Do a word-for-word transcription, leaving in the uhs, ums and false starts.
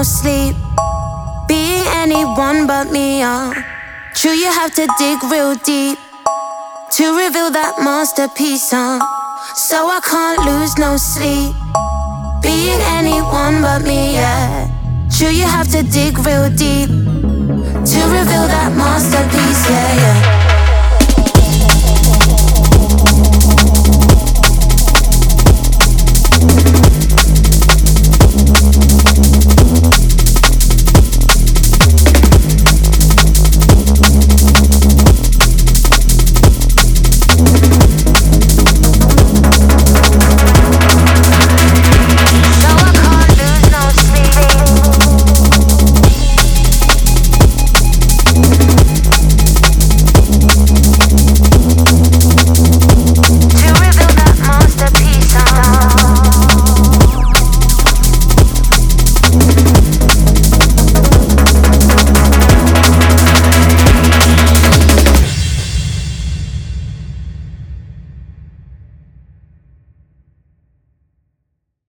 sleep, being anyone but me, uh. True, you have to dig real deep to reveal that masterpiece, uh. So I can't lose no sleep, being anyone but me, yeah. True, you have to dig real deep to reveal that masterpiece, yeah, yeah.